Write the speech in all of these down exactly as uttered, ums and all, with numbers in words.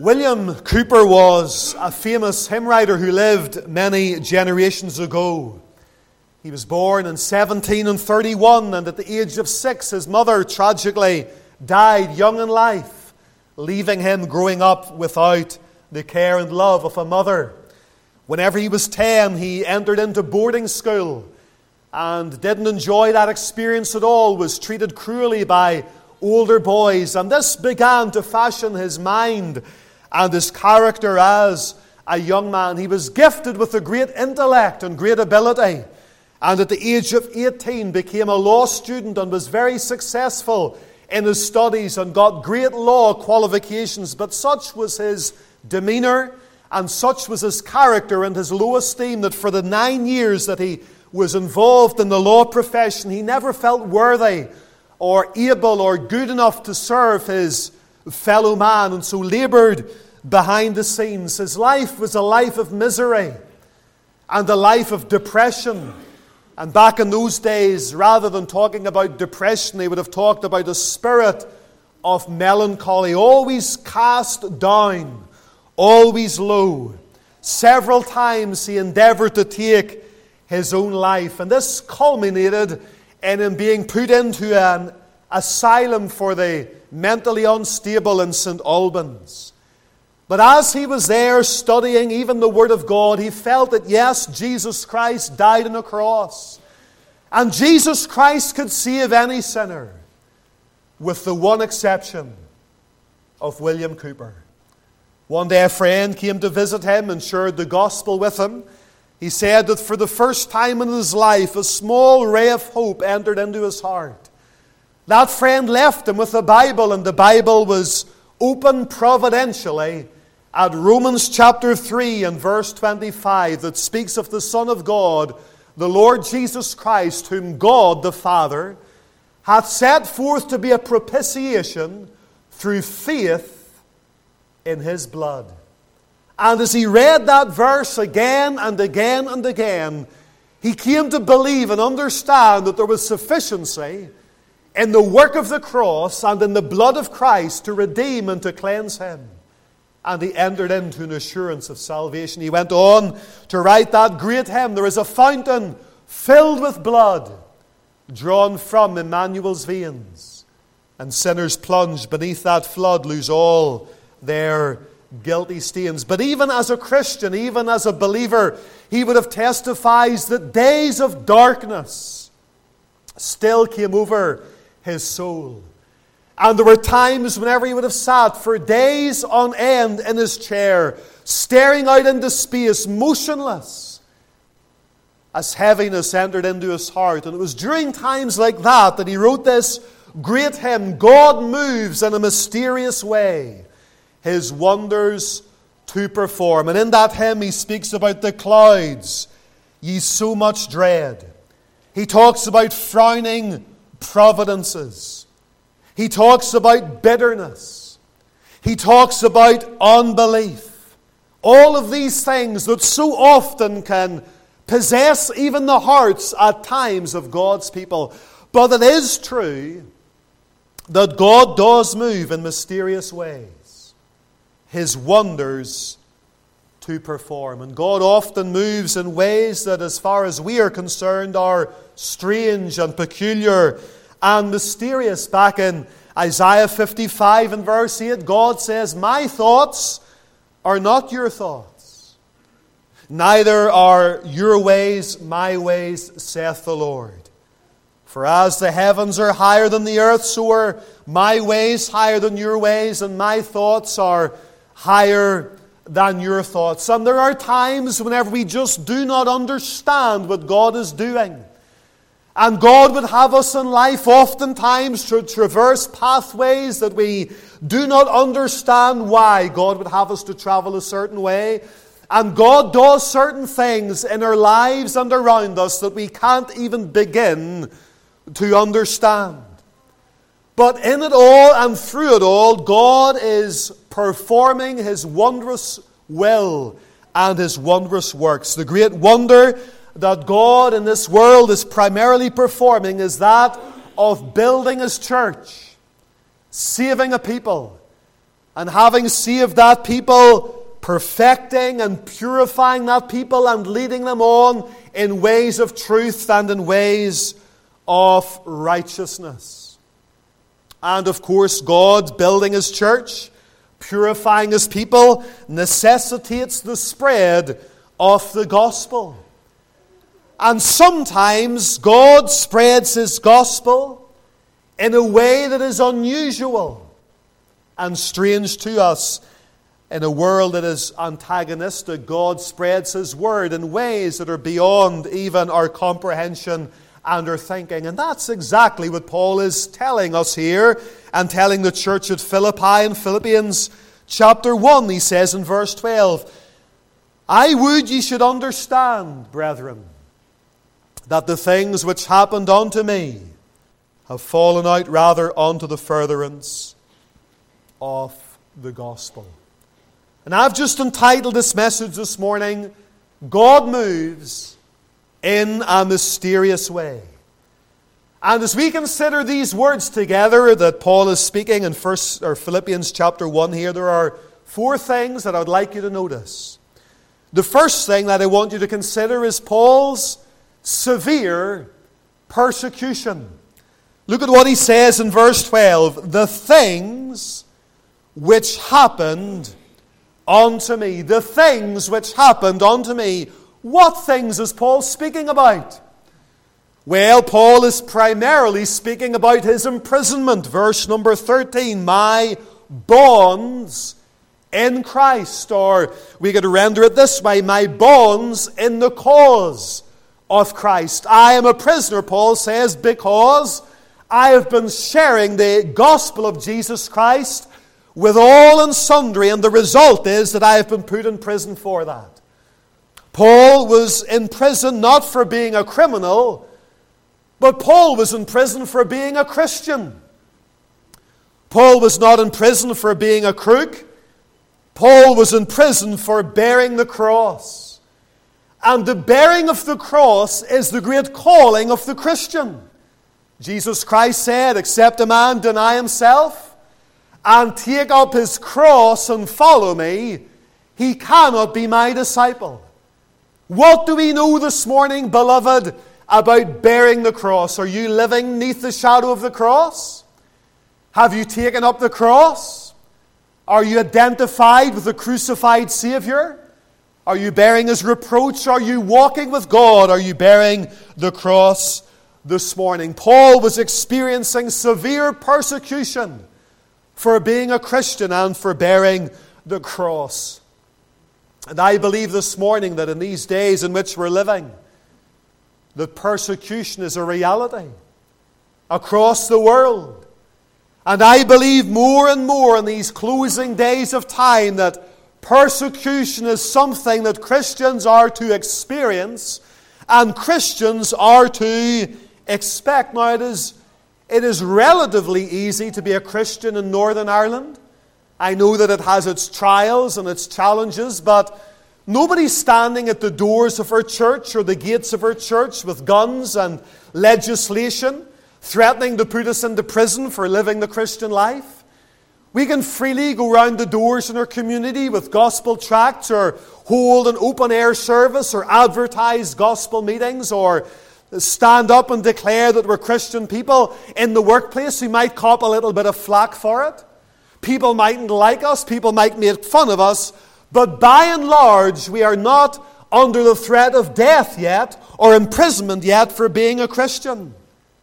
William Cowper was a famous hymn writer who lived many generations ago. He was born in seventeen thirty-one, and at the age of six his mother tragically died young in life, leaving him growing up without the care and love of a mother. Whenever he was ten, he entered into boarding school and didn't enjoy that experience at all, was treated cruelly by older boys, and this began to fashion his mind and his character as a young man. He was gifted with a great intellect and great ability, and at the age of eighteen became a law student and was very successful in his studies and got great law qualifications. But such was his demeanor and such was his character and his low esteem that for the nine years that he was involved in the law profession, he never felt worthy or able or good enough to serve his fellow man, and so laboured behind the scenes. His life was a life of misery and a life of depression. And back in those days, rather than talking about depression, they would have talked about a spirit of melancholy, always cast down, always low. Several times he endeavoured to take his own life, and this culminated in him being put into an asylum for the mentally unstable in Saint Albans. But as he was there studying even the Word of God, he felt that yes, Jesus Christ died on a cross, and Jesus Christ could save any sinner, with the one exception of William Cowper. One day a friend came to visit him and shared the gospel with him. He said that for the first time in his life, a small ray of hope entered into his heart. That friend left him with the Bible, and the Bible was open providentially at Romans chapter three and verse twenty-five, that speaks of the Son of God, the Lord Jesus Christ, whom God the Father hath set forth to be a propitiation through faith in His blood. And as he read that verse again and again and again, he came to believe and understand that there was sufficiency in the work of the cross and in the blood of Christ to redeem and to cleanse him. And he entered into an assurance of salvation. He went on to write that great hymn, "There is a fountain filled with blood, drawn from Emmanuel's veins, and sinners plunged beneath that flood lose all their guilty stains." But even as a Christian, even as a believer, he would have testified that days of darkness still came over his soul. And there were times whenever he would have sat for days on end in his chair, staring out into space, motionless, as heaviness entered into his heart. And it was during times like that that he wrote this great hymn, "God moves in a mysterious way, His wonders to perform." And in that hymn he speaks about the clouds ye so much dread. He talks about frowning providences. He talks about bitterness. He talks about unbelief. All of these things that so often can possess even the hearts at times of God's people. But it is true that God does move in mysterious ways, His wonders to perform. And God often moves in ways that, as far as we are concerned, are strange and peculiar and mysterious. Back in Isaiah fifty-five and verse eight, God says, "My thoughts are not your thoughts, neither are your ways my ways, saith the Lord. For as the heavens are higher than the earth, so are my ways higher than your ways, and my thoughts are higher than your thoughts." And there are times whenever we just do not understand what God is doing. And God would have us in life oftentimes to traverse pathways that we do not understand why God would have us to travel a certain way. And God does certain things in our lives and around us that we can't even begin to understand. But in it all and through it all, God is performing His wondrous will and His wondrous works. The great wonder that God in this world is primarily performing is that of building His church, saving a people, And having saved that people, perfecting and purifying that people and leading them on in ways of truth and in ways of righteousness. And of course, God building His church, purifying His people, necessitates the spread of the gospel. And sometimes God spreads His gospel in a way that is unusual and strange to us. In a world that is antagonistic, God spreads His word in ways that are beyond even our comprehension and our thinking. And that's exactly what Paul is telling us here and telling the church at Philippi in Philippians chapter one. He says in verse twelve, I would ye should understand, brethren, that the things which happened unto me have fallen out rather unto the furtherance of the gospel. And I've just entitled this message this morning, God Moves in a Mysterious Way. And as we consider these words together that Paul is speaking in First or Philippians chapter one here, there are four things that I would like you to notice. The first thing that I want you to consider is Paul's severe persecution. Look at what he says in verse twelve. The things which happened unto me. The things which happened unto me. What things is Paul speaking about? Well, Paul is primarily speaking about his imprisonment. Verse number thirteen. My bonds in Christ. Or we could render it this way. My bonds in the cause of Christ. I am a prisoner, Paul says, because I have been sharing the gospel of Jesus Christ with all and sundry, and the result is that I have been put in prison for that. Paul was in prison not for being a criminal, but Paul was in prison for being a Christian. Paul was not in prison for being a crook. Paul was in prison for bearing the cross. And the bearing of the cross is the great calling of the Christian. Jesus Christ said, except a man deny himself and take up his cross and follow me, he cannot be my disciple. What do we know this morning, beloved, about bearing the cross? Are you living neath the shadow of the cross? Have you taken up the cross? Are you identified with the crucified Savior? Are you bearing His reproach? Are you walking with God? Are you bearing the cross this morning? Paul was experiencing severe persecution for being a Christian and for bearing the cross. And I believe this morning that in these days in which we're living, that persecution is a reality across the world. And I believe more and more in these closing days of time that persecution is something that Christians are to experience and Christians are to expect. Now, it is, it is relatively easy to be a Christian in Northern Ireland. I know that it has its trials and its challenges, but nobody's standing at the doors of our church or the gates of our church with guns and legislation threatening to put us into prison for living the Christian life. We can freely go round the doors in our community with gospel tracts or hold an open-air service or advertise gospel meetings or stand up and declare that we're Christian people. In the workplace, we might cop a little bit of flack for it. People mightn't like us. People might make fun of us. But by and large, we are not under the threat of death yet or imprisonment yet for being a Christian.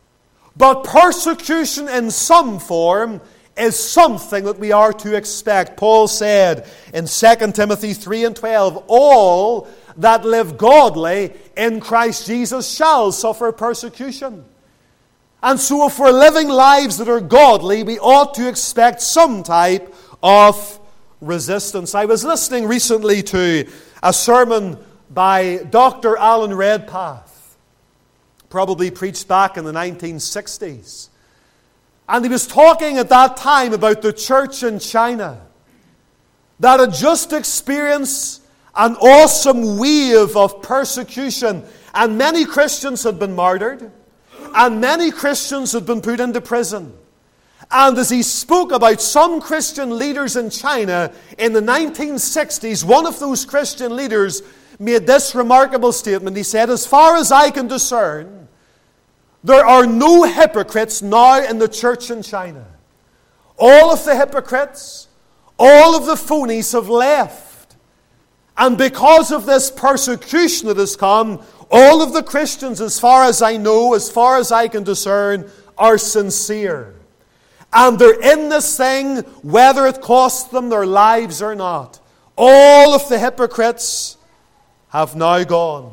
But persecution in some form is something that we are to expect. Paul said in Second Timothy three and twelve, all that live godly in Christ Jesus shall suffer persecution. And so if we're living lives that are godly, we ought to expect some type of resistance. I was listening recently to a sermon by Doctor Alan Redpath, probably preached back in the nineteen sixties. And he was talking at that time about the church in China that had just experienced an awesome wave of persecution. And many Christians had been martyred. And many Christians had been put into prison. And as he spoke about some Christian leaders in China in the nineteen sixties, one of those Christian leaders made this remarkable statement. He said, "As far as I can discern, there are no hypocrites now in the church in China. All of the hypocrites, all of the phonies have left. And because of this persecution that has come, all of the Christians, as far as I know, as far as I can discern, are sincere. And they're in this thing whether it costs them their lives or not. All of the hypocrites have now gone."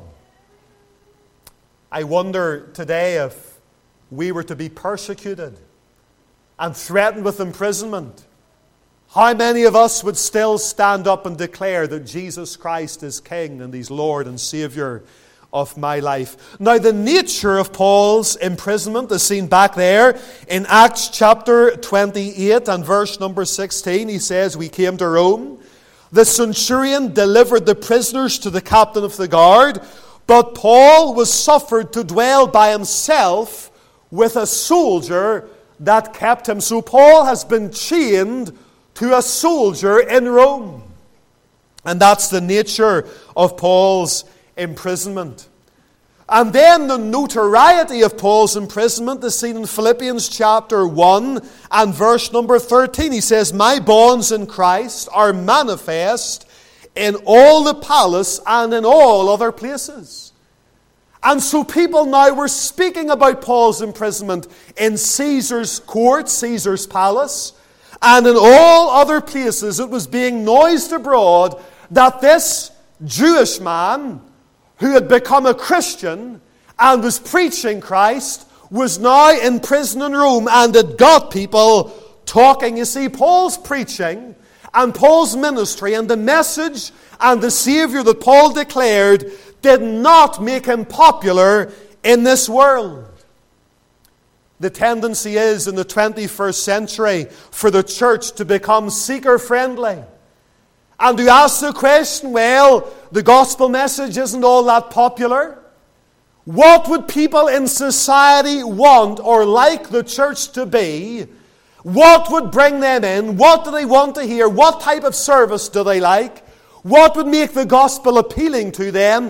I wonder today if we were to be persecuted and threatened with imprisonment, how many of us would still stand up and declare that Jesus Christ is King and He's Lord and Savior of my life? Now, the nature of Paul's imprisonment is seen back there in Acts chapter twenty-eight and verse number sixteen. He says, "We came to Rome. The centurion delivered the prisoners to the captain of the guard, but Paul was suffered to dwell by himself with a soldier that kept him." So Paul has been chained to a soldier in Rome. And that's the nature of Paul's imprisonment. And then the notoriety of Paul's imprisonment is seen in Philippians chapter one and verse number thirteen. He says, "My bonds in Christ are manifest in all the palace and in all other places." And so people now were speaking about Paul's imprisonment in Caesar's court, Caesar's palace, and in all other places. It was being noised abroad that this Jewish man, who had become a Christian and was preaching Christ, was now in prison in Rome, and it got people talking. You see, Paul's preaching and Paul's ministry and the message and the Savior that Paul declared did not make him popular in this world. The tendency is in the twenty-first century for the church to become seeker-friendly and to ask the question, well, the gospel message isn't all that popular. What would people in society want or like the church to be? What would bring them in? What do they want to hear? What type of service do they like? What would make the gospel appealing to them?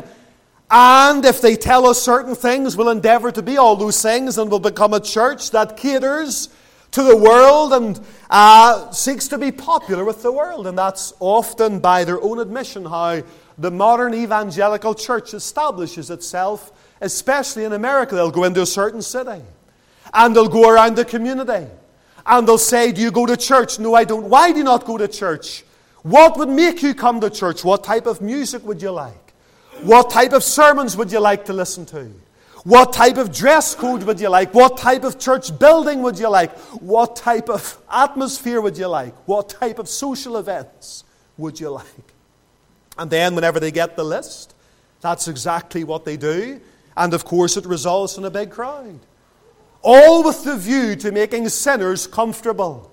And if they tell us certain things, we'll endeavor to be all those things, and we'll become a church that caters to the world and uh, seeks to be popular with the world. And that's often, by their own admission, how the modern evangelical church establishes itself, especially in America. They'll go into a certain city, and they'll go around the community, and they'll say, "Do you go to church?" "No, I don't." "Why do you not go to church?" "What would make you come to church?" "What type of music would you like?" "What type of sermons would you like to listen to?" "What type of dress code would you like?" "What type of church building would you like?" "What type of atmosphere would you like?" "What type of social events would you like?" And then whenever they get the list, that's exactly what they do. And of course it results in a big crowd. All with the view to making sinners comfortable.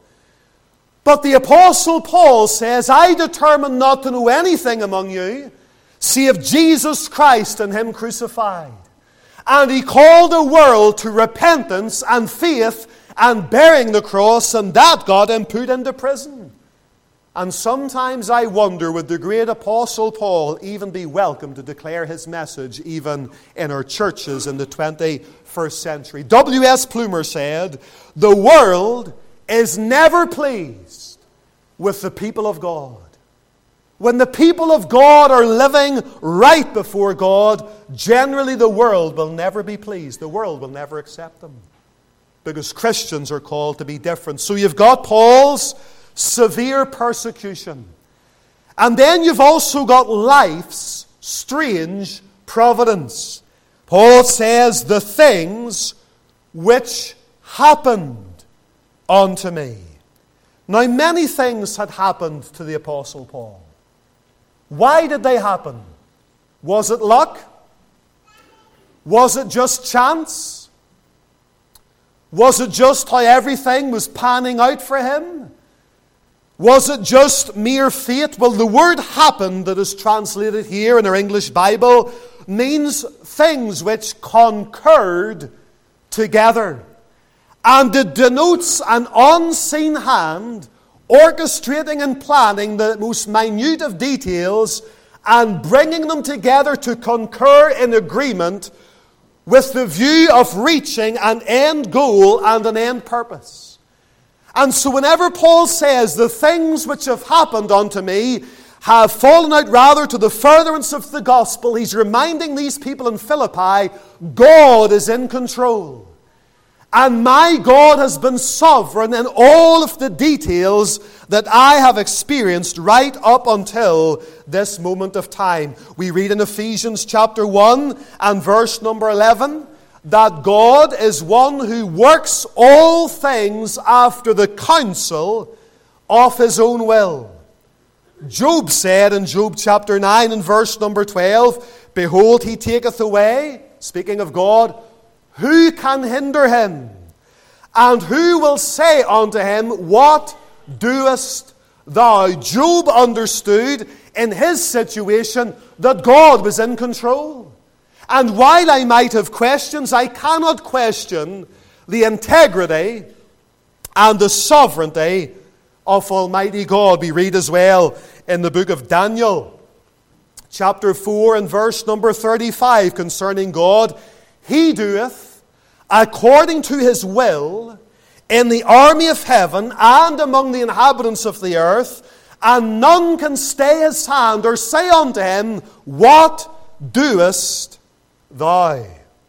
But the Apostle Paul says, "I determined not to know anything among you, save Jesus Christ and Him crucified." And he called the world to repentance and faith and bearing the cross, and that got him put into prison. And sometimes I wonder, would the great Apostle Paul even be welcome to declare his message even in our churches in the twenty-first century? W S Plumer said, "The world is never pleased with the people of God. When the people of God are living right before God, generally the world will never be pleased. The world will never accept them. Because Christians are called to be different." So you've got Paul's severe persecution. And then you've also got life's strange providence. Paul says, "The things which happened unto me." Now, many things had happened to the Apostle Paul. Why did they happen? Was it luck? Was it just chance? Was it just how everything was panning out for him? Was it just mere fate? Well, the word "happened" that is translated here in our English Bible means things which concurred together. And it denotes an unseen hand orchestrating and planning the most minute of details and bringing them together to concur in agreement with the view of reaching an end goal and an end purpose. And so whenever Paul says, the things which have happened unto me have fallen out rather to the furtherance of the gospel, he's reminding these people in Philippi, God is in control. And my God has been sovereign in all of the details that I have experienced right up until this moment of time. We read in Ephesians chapter one and verse number eleven that God is one who works all things after the counsel of his own will. Job said in Job chapter nine and verse number twelve, behold, he taketh away, speaking of God, who can hinder him? And who will say unto him, what doest thou? Job understood in his situation that God was in control. And while I might have questions, I cannot question the integrity and the sovereignty of Almighty God. We read as well in the book of Daniel, chapter four and verse number thirty-five, concerning God, he doeth according to his will in the army of heaven and among the inhabitants of the earth, and none can stay his hand or say unto him, what doest thou?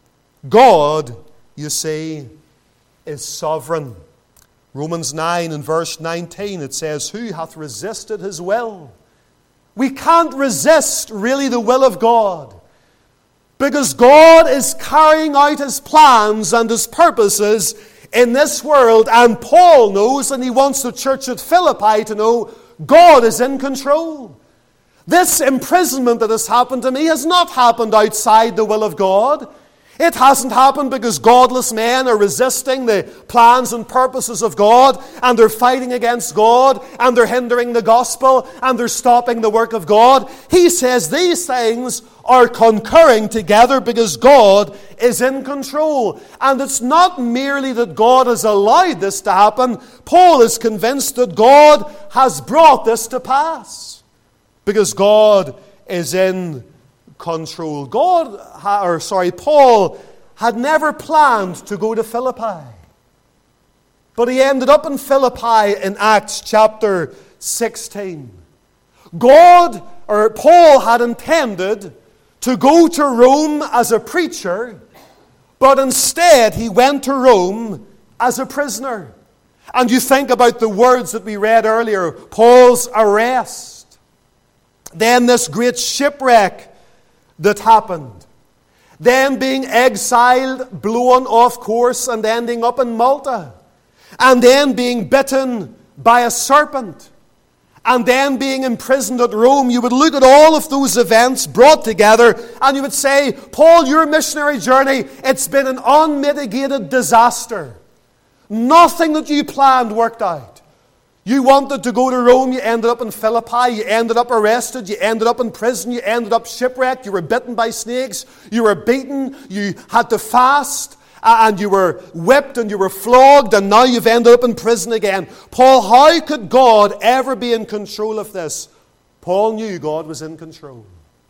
God, you see, is sovereign. Romans nine and verse nineteen, it says, who hath resisted his will? We can't resist really the will of God, because God is carrying out his plans and his purposes in this world. And Paul knows, and he wants the church at Philippi to know, God is in control. This imprisonment that has happened to me has not happened outside the will of God. It hasn't happened because godless men are resisting the plans and purposes of God, and they're fighting against God, and they're hindering the gospel, and they're stopping the work of God. He says these things are concurring together because God is in control. And it's not merely that God has allowed this to happen. Paul is convinced that God has brought this to pass because God is in control. God, or sorry, Paul had never planned to go to Philippi, but he ended up in Philippi in Acts chapter sixteen. God, or Paul, had intended to go to Rome as a preacher, but instead he went to Rome as a prisoner. And you think about the words that we read earlier, Paul's arrest, then this great shipwreck that happened, then being exiled, blown off course, and ending up in Malta, and then being bitten by a serpent, and then being imprisoned at Rome. You would look at all of those events brought together, and you would say, Paul, your missionary journey, it's been an unmitigated disaster. Nothing that you planned worked out. You wanted to go to Rome, you ended up in Philippi, you ended up arrested, you ended up in prison, you ended up shipwrecked, you were bitten by snakes, you were beaten, you had to fast, and you were whipped and you were flogged, and now you've ended up in prison again. Paul, how could God ever be in control of this? Paul knew God was in control.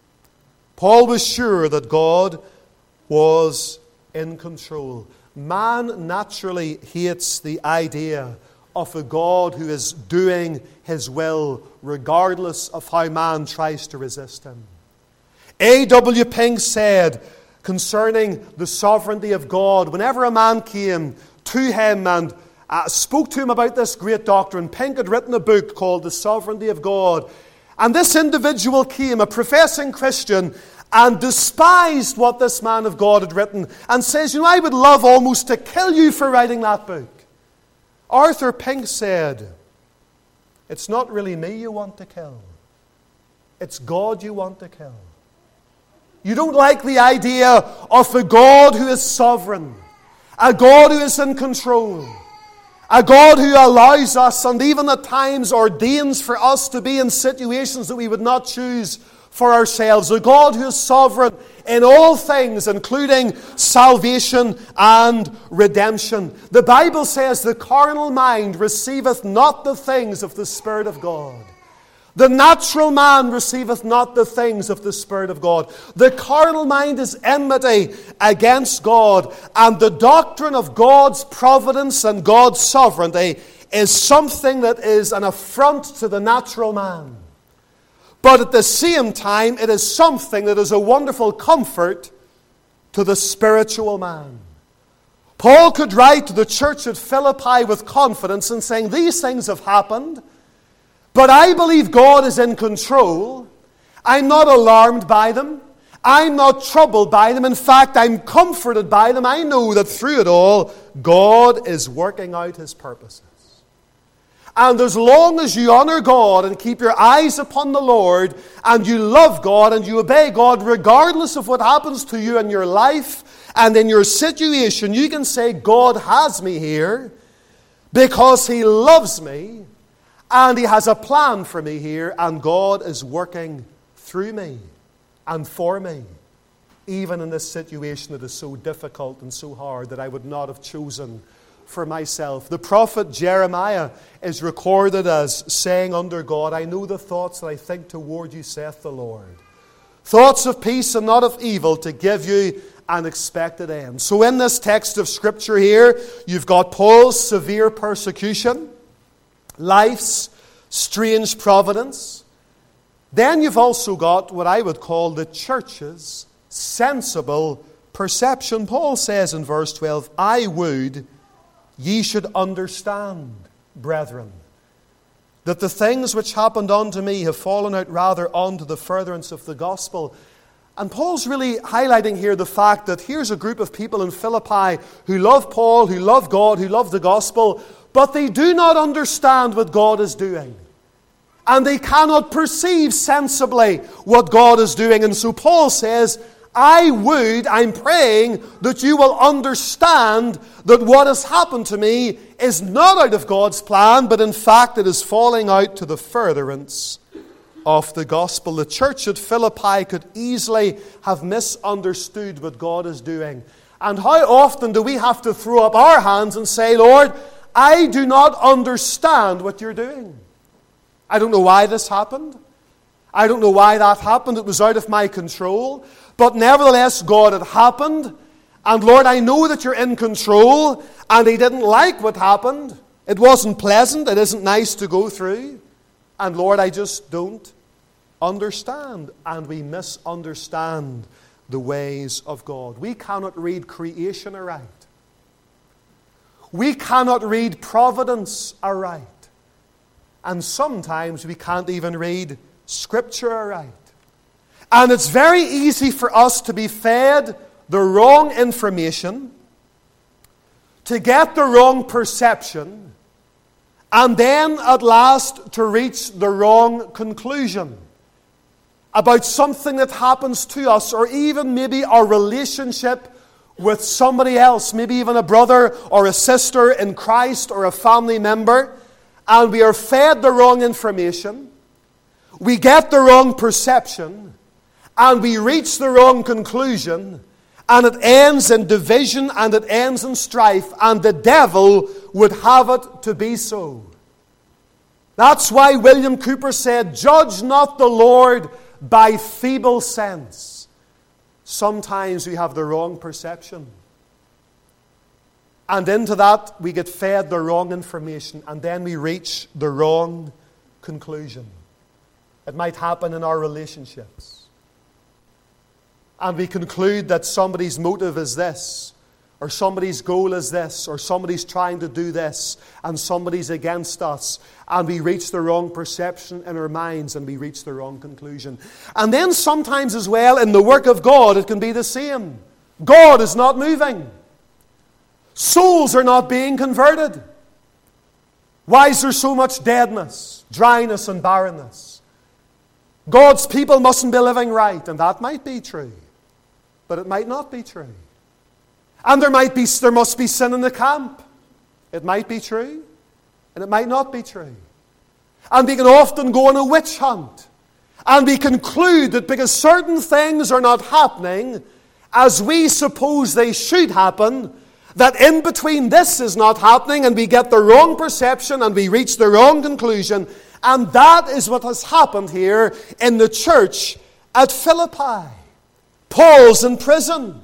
Paul was sure that God was in control. Man naturally hates the idea of a God who is doing his will regardless of how man tries to resist him. A W Pink said concerning the sovereignty of God, whenever a man came to him and uh, spoke to him about this great doctrine, Pink had written a book called The Sovereignty of God. And this individual came, a professing Christian, and despised what this man of God had written and says, you know, I would love almost to kill you for writing that book. Arthur Pink said, it's not really me you want to kill. It's God you want to kill. You don't like the idea of a God who is sovereign, a God who is in control, a God who allows us and even at times ordains for us to be in situations that we would not choose for ourselves, a God who is sovereign in all things, including salvation and redemption. The Bible says the carnal mind receiveth not the things of the Spirit of God. The natural man receiveth not the things of the Spirit of God. The carnal mind is enmity against God, and the doctrine of God's providence and God's sovereignty is something that is an affront to the natural man. But at the same time, it is something that is a wonderful comfort to the spiritual man. Paul could write to the church at Philippi with confidence and saying, these things have happened, but I believe God is in control. I'm not alarmed by them. I'm not troubled by them. In fact, I'm comforted by them. I know that through it all, God is working out His purposes. And as long as you honor God and keep your eyes upon the Lord, and you love God and you obey God, regardless of what happens to you in your life and in your situation, you can say, God has me here because He loves me and He has a plan for me here, and God is working through me and for me, even in this situation that is so difficult and so hard that I would not have chosen for myself. The prophet Jeremiah is recorded as saying under God, I know the thoughts that I think toward you, saith the Lord. Thoughts of peace and not of evil, to give you an expected end. So in this text of Scripture here, you've got Paul's severe persecution, life's strange providence. Then you've also got what I would call the church's sensible perception. Paul says in verse twelve, I would ye should understand, brethren, that the things which happened unto me have fallen out rather unto the furtherance of the gospel. And Paul's really highlighting here the fact that here's a group of people in Philippi who love Paul, who love God, who love the gospel, but they do not understand what God is doing. And they cannot perceive sensibly what God is doing. And so Paul says, I would, I'm praying that you will understand that what has happened to me is not out of God's plan, but in fact it is falling out to the furtherance of the gospel. The church at Philippi could easily have misunderstood what God is doing. And how often do we have to throw up our hands and say, Lord, I do not understand what you're doing. I don't know why this happened. I don't know why that happened. It was out of my control. But nevertheless, God, it happened. And Lord, I know that you're in control. And He didn't like what happened. It wasn't pleasant. It isn't nice to go through. And Lord, I just don't understand. And we misunderstand the ways of God. We cannot read creation aright. We cannot read providence aright. And sometimes we can't even read Scripture aright. And it's very easy for us to be fed the wrong information, to get the wrong perception, and then at last to reach the wrong conclusion about something that happens to us, or even maybe our relationship with somebody else, maybe even a brother or a sister in Christ or a family member, and we are fed the wrong information, we get the wrong perception, and we reach the wrong conclusion, and it ends in division and it ends in strife, and the devil would have it to be so. That's why William Cooper said, judge not the Lord by feeble sense. Sometimes we have the wrong perception. And into that we get fed the wrong information, and then we reach the wrong conclusion. It might happen in our relationships. And we conclude that somebody's motive is this, or somebody's goal is this, or somebody's trying to do this, and somebody's against us. And we reach the wrong perception in our minds, and we reach the wrong conclusion. And then sometimes as well, in the work of God, it can be the same. God is not moving. Souls are not being converted. Why is there so much deadness, dryness, and barrenness? God's people mustn't be living right, and that might be true. But it might not be true. And there might be, there must be sin in the camp. It might be true, and it might not be true. And we can often go on a witch hunt. And we conclude that because certain things are not happening as we suppose they should happen, that in between this is not happening, and we get the wrong perception and we reach the wrong conclusion. And that is what has happened here in the church at Philippi. Paul's in prison,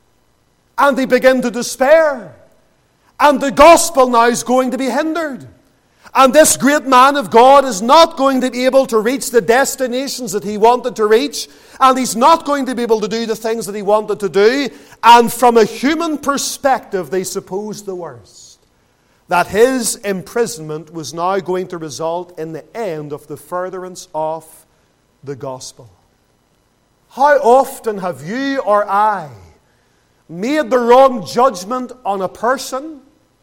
and they begin to despair. And the gospel now is going to be hindered. And this great man of God is not going to be able to reach the destinations that he wanted to reach. And he's not going to be able to do the things that he wanted to do. And from a human perspective, they supposed the worst. That his imprisonment was now going to result in the end of the furtherance of the gospel. How often have you or I made the wrong judgment on a person,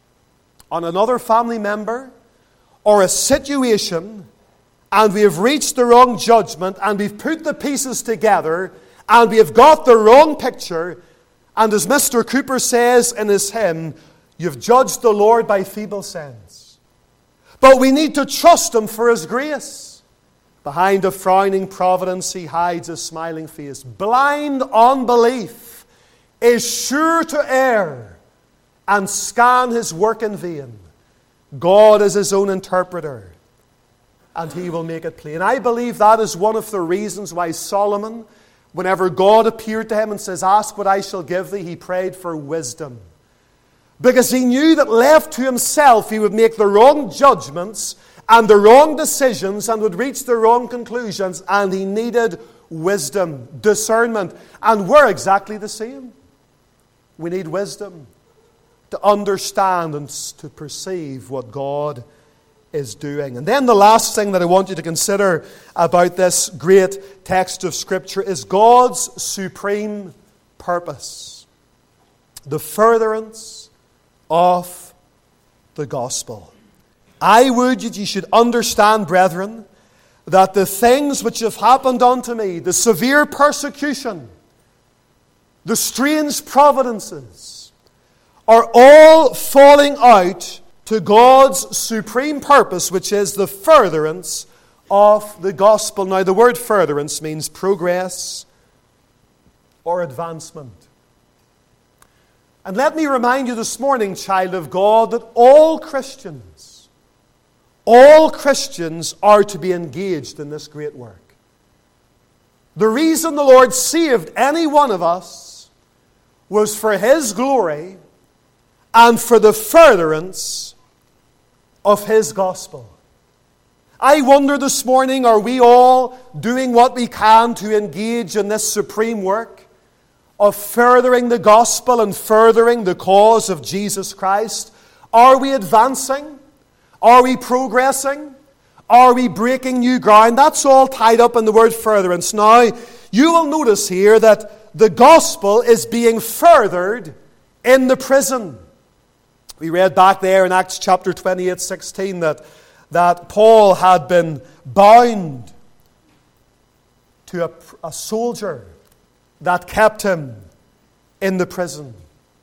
on another family member, or a situation, and we have reached the wrong judgment, and we've put the pieces together, and we have got the wrong picture, and as Mister Cooper says in his hymn, you've judged the Lord by feeble sense. But we need to trust Him for His grace. Behind a frowning providence He hides a smiling face. Blind unbelief is sure to err and scan His work in vain. God is His own interpreter, and He will make it plain. I believe that is one of the reasons why Solomon, whenever God appeared to him and says, ask what I shall give thee, he prayed for wisdom. Because he knew that left to himself, he would make the wrong judgments and the wrong decisions and would reach the wrong conclusions, and he needed wisdom, discernment. And we're exactly the same. We need wisdom to understand and to perceive what God is doing. And then the last thing that I want you to consider about this great text of Scripture is God's supreme purpose. The furtherance of the gospel. I would that you should understand, brethren, that the things which have happened unto me, the severe persecution, the strange providences, are all falling out to God's supreme purpose, which is the furtherance of the gospel. Now, the word furtherance means progress or advancement. And let me remind you this morning, child of God, that all Christians, all Christians are to be engaged in this great work. The reason the Lord saved any one of us was for His glory and for the furtherance of His gospel. I wonder this morning, are we all doing what we can to engage in this supreme work of furthering the gospel and furthering the cause of Jesus Christ? Are we advancing? Are we progressing? Are we breaking new ground? That's all tied up in the word furtherance. Now, you will notice here that the gospel is being furthered in the prison. We read back there in Acts chapter twenty-eight, sixteen that, that Paul had been bound to a, a soldier that kept him in the prison.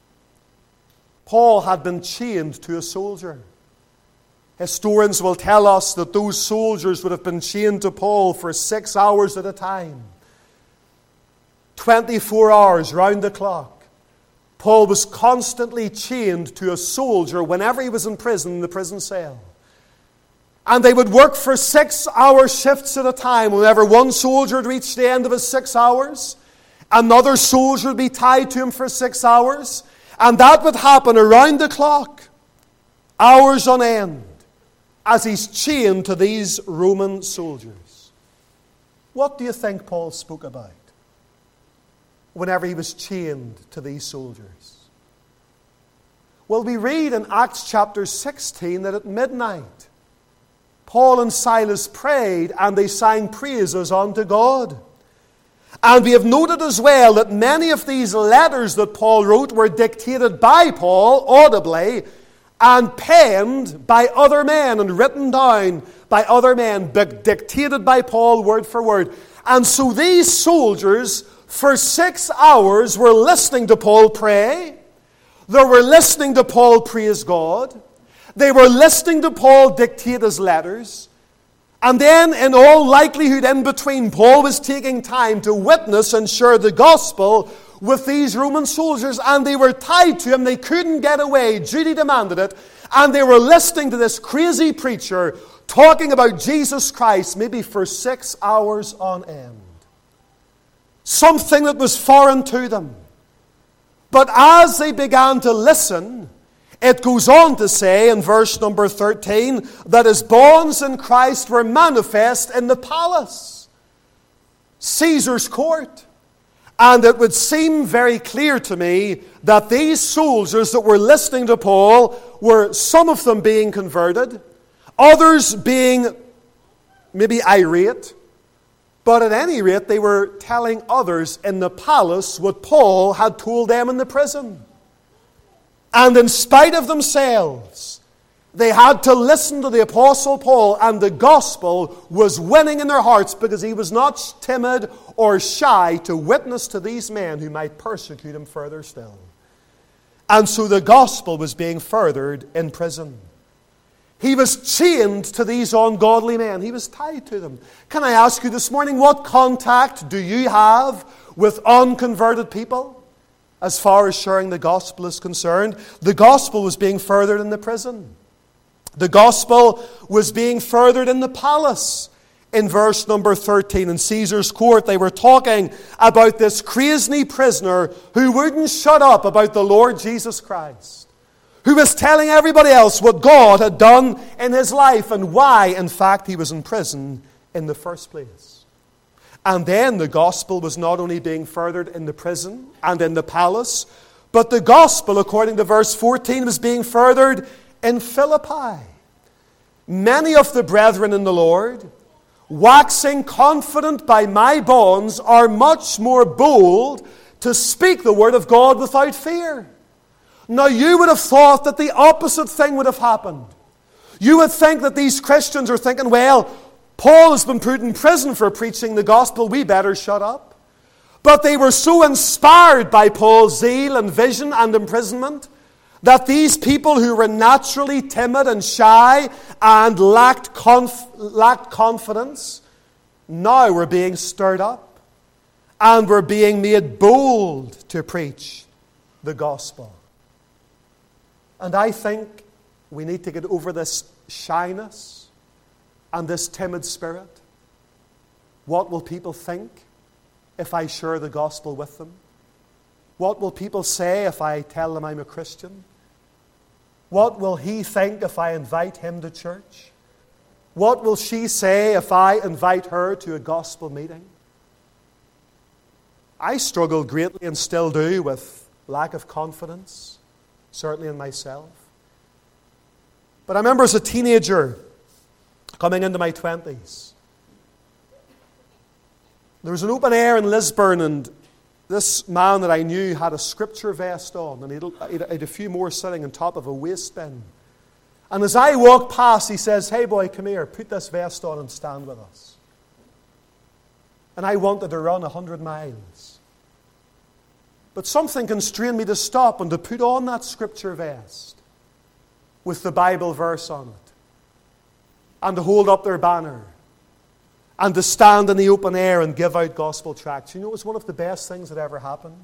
Paul had been chained to a soldier. Historians will tell us that those soldiers would have been chained to Paul for six hours at a time. twenty-four hours round the clock. Paul was constantly chained to a soldier whenever he was in prison, in the prison cell. And they would work for six-hour shifts at a time. Whenever one soldier had reached the end of his six hours, another soldier would be tied to him for six hours. And that would happen around the clock, hours on end, as he's chained to these Roman soldiers. What do you think Paul spoke about whenever he was chained to these soldiers? Well, we read in Acts chapter sixteen that at midnight, Paul and Silas prayed and they sang praises unto God. And we have noted as well that many of these letters that Paul wrote were dictated by Paul audibly and penned by other men and written down by other men, but dictated by Paul word for word. And so these soldiers, for six hours, were listening to Paul pray. They were listening to Paul praise God. They were listening to Paul dictate his letters. And then, in all likelihood, in between, Paul was taking time to witness and share the gospel with these Roman soldiers, and they were tied to him. They couldn't get away. Duty demanded it. And they were listening to this crazy preacher talking about Jesus Christ, maybe for six hours on end. Something that was foreign to them. But as they began to listen, it goes on to say in verse number thirteen that his bonds in Christ were manifest in the palace, Caesar's court. And it would seem very clear to me that these soldiers that were listening to Paul were, some of them being converted, others being maybe irate, but at any rate they were telling others in the palace what Paul had told them in the prison. And in spite of themselves, they had to listen to the Apostle Paul, and the gospel was winning in their hearts because he was not timid or shy to witness to these men who might persecute him further still. And so the gospel was being furthered in prison. He was chained to these ungodly men. He was tied to them. Can I ask you this morning, what contact do you have with unconverted people as far as sharing the gospel is concerned? The gospel was being furthered in the prison. The gospel was being furthered in the palace. In verse number thirteen, in Caesar's court, they were talking about this crazy prisoner who wouldn't shut up about the Lord Jesus Christ, who was telling everybody else what God had done in his life and why, in fact, he was in prison in the first place. And then the gospel was not only being furthered in the prison and in the palace, but the gospel, according to verse fourteen, was being furthered in Philippi. Many of the brethren in the Lord, waxing confident by my bonds, are much more bold to speak the word of God without fear. Now you would have thought that the opposite thing would have happened. You would think that these Christians are thinking, well, Paul has been put in prison for preaching the gospel, we better shut up. But they were so inspired by Paul's zeal and vision and imprisonment that these people who were naturally timid and shy and lacked, conf- lacked confidence now were being stirred up and were being made bold to preach the gospel. And I think we need to get over this shyness and this timid spirit. What will people think if I share the gospel with them? What will people say if I tell them I'm a Christian? What will he think if I invite him to church? What will she say if I invite her to a gospel meeting? I struggle greatly and still do with lack of confidence, certainly in myself. But I remember as a teenager, coming into my twenties, there was an open air in Lisburn, and this man that I knew had a scripture vest on, and he had a few more sitting on top of a waste bin. And as I walked past, he says, "Hey boy, come here, put this vest on and stand with us." And I wanted to run a hundred miles. But something constrained me to stop and to put on that scripture vest with the Bible verse on it, and to hold up their banner, and to stand in the open air and give out gospel tracts. You know, it was one of the best things that ever happened.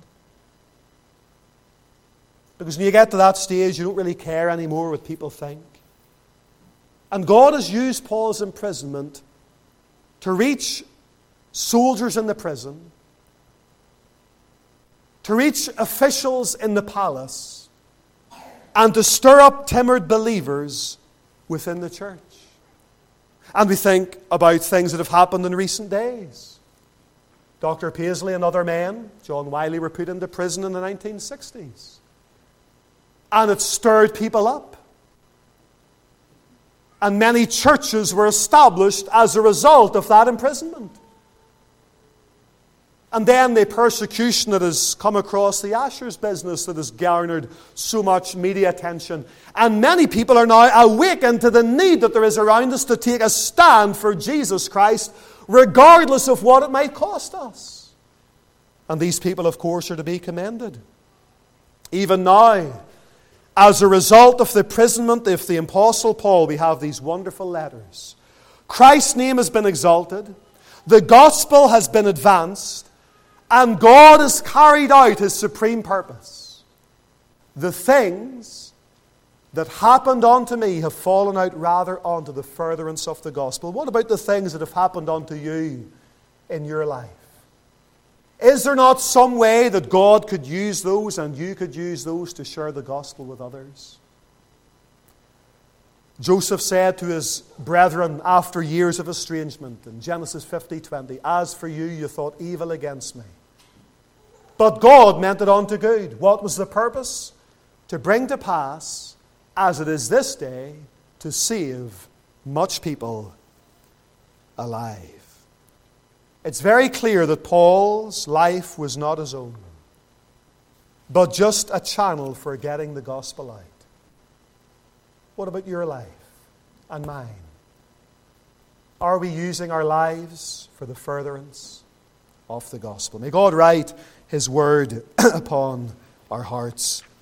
Because when you get to that stage, you don't really care anymore what people think. And God has used Paul's imprisonment to reach soldiers in the prison, to reach officials in the palace, and to stir up timid believers within the church. And we think about things that have happened in recent days. Doctor Paisley and other men, John Wiley, were put into prison in the nineteen sixties. And it stirred people up. And many churches were established as a result of that imprisonment. And then the persecution that has come across the Asher's business that has garnered so much media attention. And many people are now awakened to the need that there is around us to take a stand for Jesus Christ, regardless of what it might cost us. And these people, of course, are to be commended. Even now, as a result of the imprisonment of the Apostle Paul, we have these wonderful letters Christ's name has been exalted, the gospel has been advanced, and God has carried out His supreme purpose. The things that happened unto me have fallen out rather onto the furtherance of the gospel. What about the things that have happened unto you in your life? Is there not some way that God could use those and you could use those to share the gospel with others? Joseph said to his brethren after years of estrangement in Genesis fifty twenty, "As for you, you thought evil against me, but God meant it unto good." What was the purpose? To bring to pass, as it is this day, to save much people alive. It's very clear that Paul's life was not his own, but just a channel for getting the gospel out. What about your life and mine? Are we using our lives for the furtherance of the gospel? May God write His word upon our hearts.